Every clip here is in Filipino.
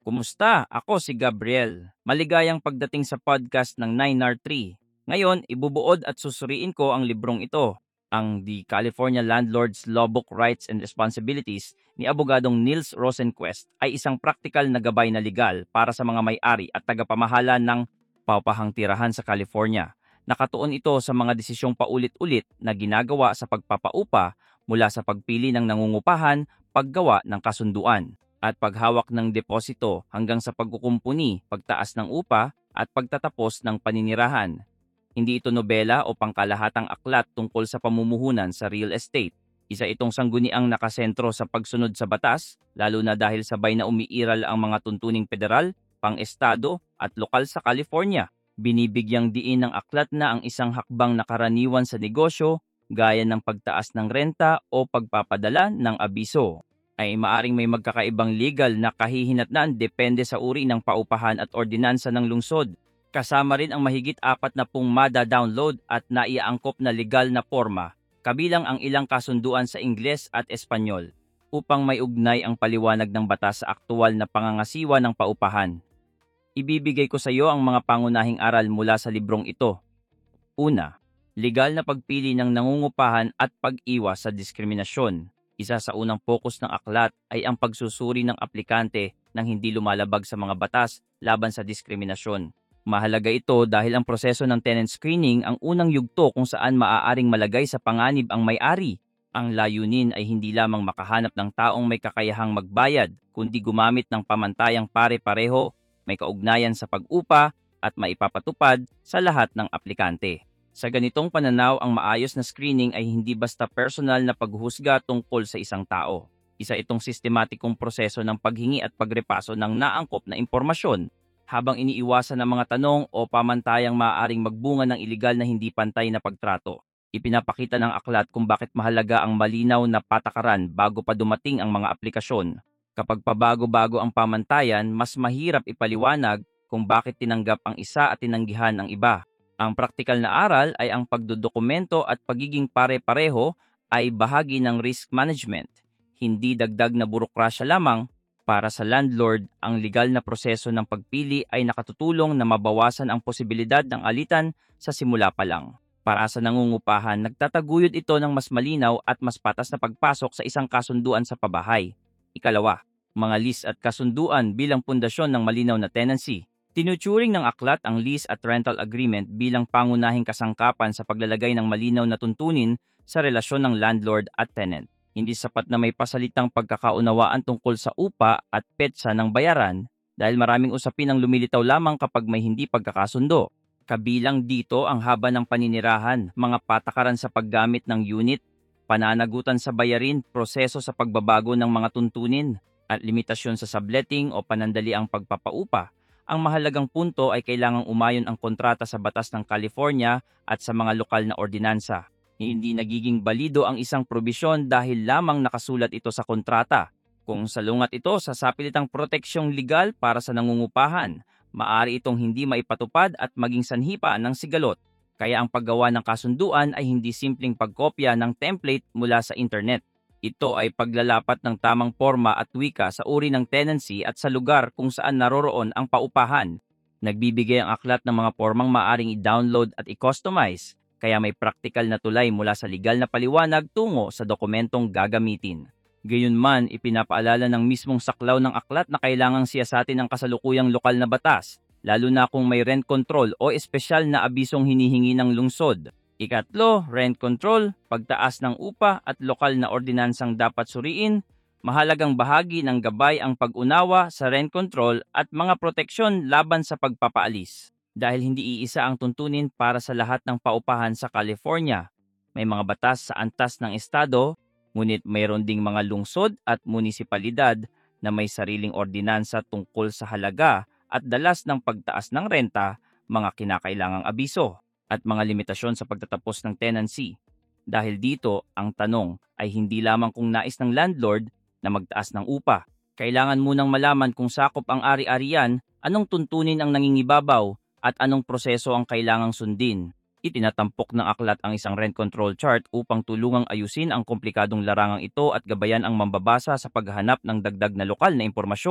Kumusta? Ako si Gabriel. Maligayang pagdating sa podcast ng 9R3. Ngayon, ibubuod at susuriin ko ang librong ito, ang The California Landlord's Lawbook Rights and Responsibilities ni Abogadong Nils Rosenquist ay isang praktikal na gabay na legal para sa mga may-ari at tagapamahala ng paupahang tirahan sa California. Nakatuon ito sa mga desisyong paulit-ulit na ginagawa sa pagpapaupa mula sa pagpili ng nangungupahan, paggawa ng kasunduan at paghawak ng deposito hanggang sa pagkukumpuni, pagtaas ng upa at pagtatapos ng paninirahan. Hindi ito nobela o pangkalahatang aklat tungkol sa pamumuhunan sa real estate. Isa itong sangguniang nakasentro sa pagsunod sa batas, lalo na dahil sabay na umiiral ang mga tuntuning federal, pang-estado at lokal sa California. Binibigyang diin ng aklat na ang isang hakbang na karaniwan sa negosyo, gaya ng pagtaas ng renta o pagpapadala ng abiso, ay maaring may magkakaibang legal na kahihinatnan depende sa uri ng paupahan at ordinansa ng lungsod. Kasama rin ang mahigit 40 mada-download at naiaangkop na legal na porma, kabilang ang ilang kasunduan sa Ingles at Espanyol, upang may ugnay ang paliwanag ng batas sa aktual na pangangasiwa ng paupahan. Ibibigay ko sa iyo ang mga pangunahing aral mula sa librong ito. Una, legal na pagpili ng nangungupahan at pag-iwas sa diskriminasyon. Isa sa unang focus ng aklat ay ang pagsusuri ng aplikante nang hindi lumalabag sa mga batas laban sa diskriminasyon. Mahalaga ito dahil ang proseso ng tenant screening ang unang yugto kung saan maaaring malagay sa panganib ang may-ari. Ang layunin ay hindi lamang makahanap ng taong may kakayahang magbayad, kundi gumamit ng pamantayang pare-pareho, may kaugnayan sa pag-upa at maipapatupad sa lahat ng aplikante. Sa ganitong pananaw, ang maayos na screening ay hindi basta personal na paghusga tungkol sa isang tao. Isa itong sistematikong proseso ng paghingi at pagrepaso ng naangkop na impormasyon, habang iniiwasan ng mga tanong o pamantayang maaaring magbunga ng iligal na hindi pantay na pagtrato. Ipinapakita ng aklat kung bakit mahalaga ang malinaw na patakaran bago pa dumating ang mga aplikasyon. Kapag pabago-bago ang pamantayan, mas mahirap ipaliwanag kung bakit tinanggap ang isa at tinanggihan ang iba. Ang praktikal na aral ay ang pagdodokumento at pagiging pare-pareho ay bahagi ng risk management, hindi dagdag na burokrasya lamang. Para sa landlord, ang legal na proseso ng pagpili ay nakatutulong na mabawasan ang posibilidad ng alitan sa simula pa lang. Para sa nangungupahan, nagtataguyod ito ng mas malinaw at mas patas na pagpasok sa isang kasunduan sa pabahay. Ikalawa, mga lease at kasunduan bilang pundasyon ng malinaw na tenancy. Tinuturing ng aklat ang lease at rental agreement bilang pangunahing kasangkapan sa paglalagay ng malinaw na tuntunin sa relasyon ng landlord at tenant. Hindi sapat na may pasalitang pagkakaunawaan tungkol sa upa at petsa ng bayaran dahil maraming usapin ang lumilitaw lamang kapag may hindi pagkakasundo. Kabilang dito ang haba ng paninirahan, mga patakaran sa paggamit ng unit, pananagutan sa bayarin, proseso sa pagbabago ng mga tuntunin, at limitasyon sa subletting o panandaliang pagpapaupa. Ang mahalagang punto ay kailangang umayon ang kontrata sa batas ng California at sa mga lokal na ordinansa. Hindi nagiging balido ang isang probisyon dahil lamang nakasulat ito sa kontrata. Kung salungat ito sa sapilitang proteksyong legal para sa nangungupahan, maaari itong hindi maipatupad at maging sanhipa ng sigalot. Kaya ang paggawa ng kasunduan ay hindi simpleng pagkopya ng template mula sa internet. Ito ay paglalapat ng tamang forma at wika sa uri ng tenancy at sa lugar kung saan naroroon ang paupahan. Nagbibigay ang aklat ng mga formang maaring i-download at i-customize, kaya may praktikal na tulay mula sa legal na paliwanag tungo sa dokumentong gagamitin. Gayunman, ipinapaalala ng mismong saklaw ng aklat na kailangang siyasatin ang kasalukuyang lokal na batas, lalo na kung may rent control o espesyal na abisong hinihingi ng lungsod. Ikatlo, rent control, pagtaas ng upa at lokal na ordinansang dapat suriin. Mahalagang bahagi ng gabay ang pag-unawa sa rent control at mga proteksyon laban sa pagpapaalis. Dahil hindi iisa ang tuntunin para sa lahat ng paupahan sa California. May mga batas sa antas ng estado, ngunit mayroon ding mga lungsod at munisipalidad na may sariling ordinansa tungkol sa halaga at dalas ng pagtaas ng renta, mga kinakailangang abiso, at mga limitasyon sa pagtatapos ng tenancy. Dahil dito, ang tanong ay hindi lamang kung nais ng landlord na magtaas ng upa. Kailangan munang malaman kung sakop ang ari-arian, anong tuntunin ang nangingibabaw, at anong proseso ang kailangang sundin. Itinatampok ng aklat ang isang rent control chart upang tulungang ayusin ang komplikadong larangang ito at gabayan ang mambabasa sa paghahanap ng dagdag na lokal na impormasyon.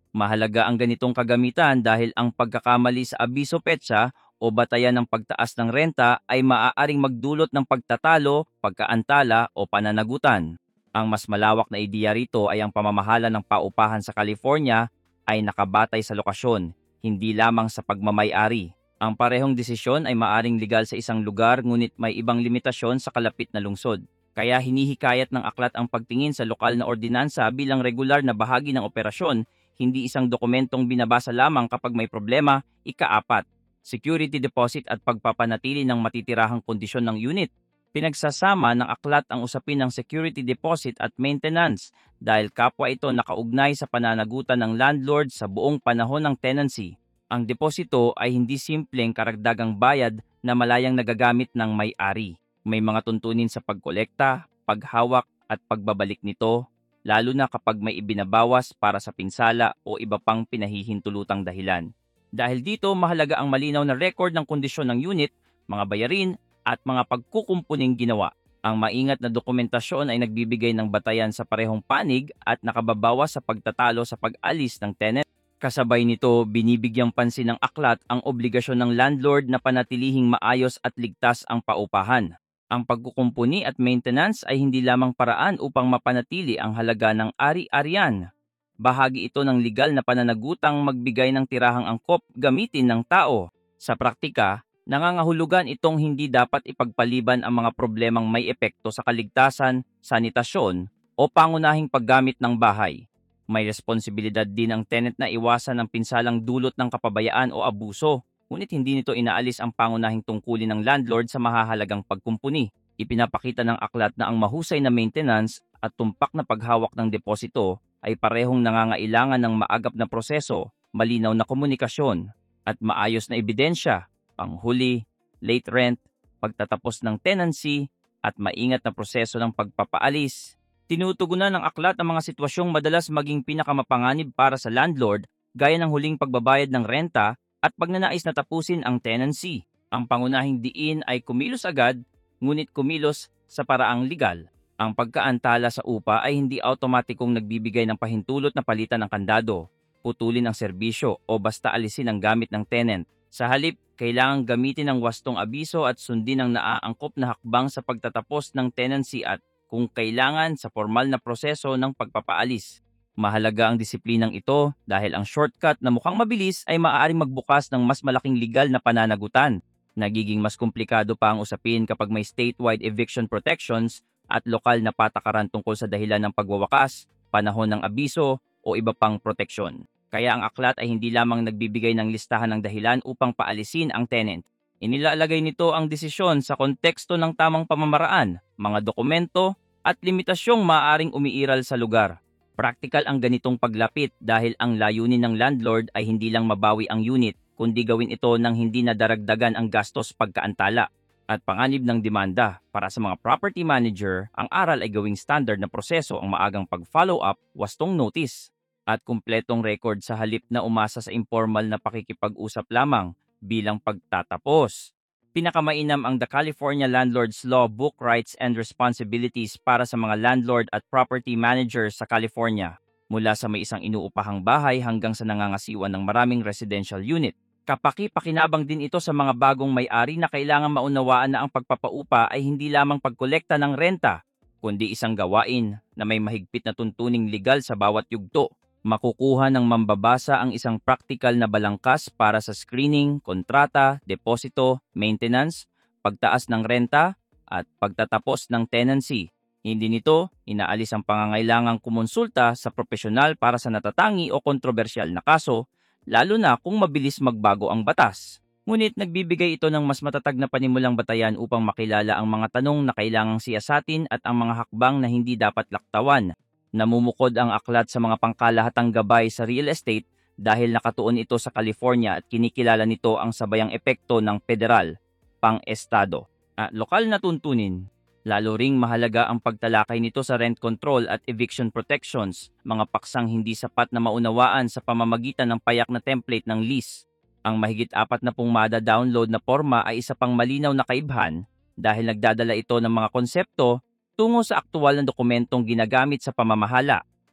Mahalaga ang ganitong kagamitan dahil ang pagkakamali sa abiso petsa o batayan ng pagtaas ng renta ay maaaring magdulot ng pagtatalo, pagkaantala o pananagutan. Ang mas malawak na ideya rito ay ang pamamahala ng paupahan sa California ay nakabatay sa lokasyon, hindi lamang sa pagmamay-ari. Ang parehong desisyon ay maaring legal sa isang lugar ngunit may ibang limitasyon sa kalapit na lungsod. Kaya hinihikayat ng aklat ang pagtingin sa lokal na ordinansa bilang regular na bahagi ng operasyon, hindi isang dokumentong binabasa lamang kapag may problema. Ika-4, security deposit at pagpapanatili ng matitirahang kondisyon ng unit. Pinagsasama ng aklat ang usapin ng security deposit at maintenance dahil kapwa ito nakaugnay sa pananagutan ng landlord sa buong panahon ng tenancy. Ang deposito ay hindi simpleng karagdagang bayad na malayang nagagamit ng may-ari. May mga tuntunin sa pagkolekta, paghawak at pagbabalik nito, lalo na kapag may ibinabawas para sa pinsala o iba pang pinahihintulutang dahilan. Dahil dito, mahalaga ang malinaw na record ng kondisyon ng unit, mga bayarin, at mga pagkukumpuning ginawa. Ang maingat na dokumentasyon ay nagbibigay ng batayan sa parehong panig at nakababawas sa pagtatalo sa pag-alis ng tenant. Kasabay nito, binibigyang pansin ng aklat ang obligasyon ng landlord na panatilihing maayos at ligtas ang paupahan. Ang pagkukumpuni at maintenance ay hindi lamang paraan upang mapanatili ang halaga ng ari-arian. Bahagi ito ng legal na pananagutang magbigay ng tirahang angkop gamitin ng tao. Sa praktika, nangangahulugan itong hindi dapat ipagpaliban ang mga problemang may epekto sa kaligtasan, sanitasyon, o pangunahing paggamit ng bahay. May responsibilidad din ang tenant na iwasan ang pinsalang dulot ng kapabayaan o abuso, ngunit hindi nito inaalis ang pangunahing tungkulin ng landlord sa mahahalagang pagkumpuni. Ipinapakita ng aklat na ang mahusay na maintenance at tumpak na paghawak ng deposito ay parehong nangangailangan ng maagap na proseso, malinaw na komunikasyon, at maayos na ebidensya, panghuli, late rent, pagtatapos ng tenancy, at maingat na proseso ng pagpapaalis. Tinutugunan ng aklat ang mga sitwasyong madalas maging pinakamapanganib para sa landlord gaya ng huling pagbabayad ng renta at pagnanais na tapusin ang tenancy. Ang pangunahing diin ay kumilos agad, ngunit kumilos sa paraang legal. Ang pagkaantala sa upa ay hindi automatikong nagbibigay ng pahintulot na palitan ng kandado, putulin ang serbisyo o basta alisin ang gamit ng tenant. Sa halip, kailangang gamitin ang wastong abiso at sundin ang naaangkop na hakbang sa pagtatapos ng tenancy at, kung kailangan, sa formal na proseso ng pagpapaalis. Mahalaga ang disiplinang ito dahil ang shortcut na mukhang mabilis ay maaaring magbukas ng mas malaking legal na pananagutan. Nagiging mas komplikado pa ang usapin kapag may statewide eviction protections at lokal na patakaran tungkol sa dahilan ng pagwawakas, panahon ng abiso o iba pang proteksyon. Kaya ang aklat ay hindi lamang nagbibigay ng listahan ng dahilan upang paalisin ang tenant. Inilalagay nito ang desisyon sa konteksto ng tamang pamamaraan, mga dokumento at limitasyong maaaring umiiral sa lugar. Praktikal ang ganitong paglapit dahil ang layunin ng landlord ay hindi lang mabawi ang unit, kundi gawin ito nang hindi nadaragdagan ang gastos pagkaantala. At panganib ng demanda, para sa mga property manager, ang aral ay gawing standard na proseso ang maagang pag-follow up, wastong notice, at kumpletong record sa halip na umasa sa informal na pakikipag-usap lamang bilang pagtatapos. Pinakamainam ang The California Landlord's Law Book Rights and Responsibilities para sa mga landlord at property managers sa California, mula sa may isang inuupahang bahay hanggang sa nangangasiwa ng maraming residential unit. Kapaki-pakinabang din ito sa mga bagong may-ari na kailangan maunawaan na ang pagpapaupa ay hindi lamang pagkolekta ng renta, kundi isang gawain na may mahigpit na tuntuning legal sa bawat yugto. Makukuha ng mambabasa ang isang praktikal na balangkas para sa screening, kontrata, deposito, maintenance, pagtaas ng renta, at pagtatapos ng tenancy. Hindi nito inaalis ang pangangailangang kumonsulta sa profesional para sa natatangi o kontrobersyal na kaso, lalo na kung mabilis magbago ang batas. Ngunit nagbibigay ito ng mas matatag na panimulang batayan upang makilala ang mga tanong na kailangang siyasatin at ang mga hakbang na hindi dapat laktawan. Namumukod ang aklat sa mga pangkalahatang gabay sa real estate dahil nakatuon ito sa California at kinikilala nito ang sabayang epekto ng federal, pang-estado, at lokal na tuntunin. Lalo ring mahalaga ang pagtalakay nito sa rent control at eviction protections, mga paksang hindi sapat na maunawaan sa pamamagitan ng payak na template ng lease. Ang mahigit 40 mada-download na porma ay isa pang malinaw na kaibhan dahil nagdadala ito ng mga konsepto tungo sa aktual na dokumentong ginagamit sa pamamahala.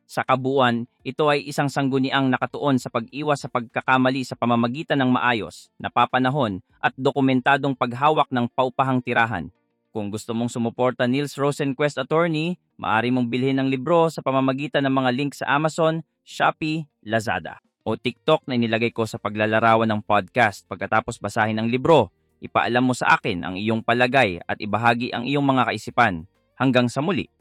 Sa kabuuan, ito ay isang sangguniang nakatuon sa pag-iwas sa pagkakamali sa pamamagitan ng maayos, napapanahon at dokumentadong paghawak ng paupahang tirahan. Kung gusto mong sumuporta Niels Rosenquist Attorney, maaari mong bilhin ang libro sa pamamagitan ng mga link sa Amazon, Shopee, Lazada o TikTok na inilagay ko sa paglalarawan ng podcast. Pagkatapos basahin ang libro, ipaalam mo sa akin ang iyong palagay at ibahagi ang iyong mga kaisipan. Hanggang sa muli.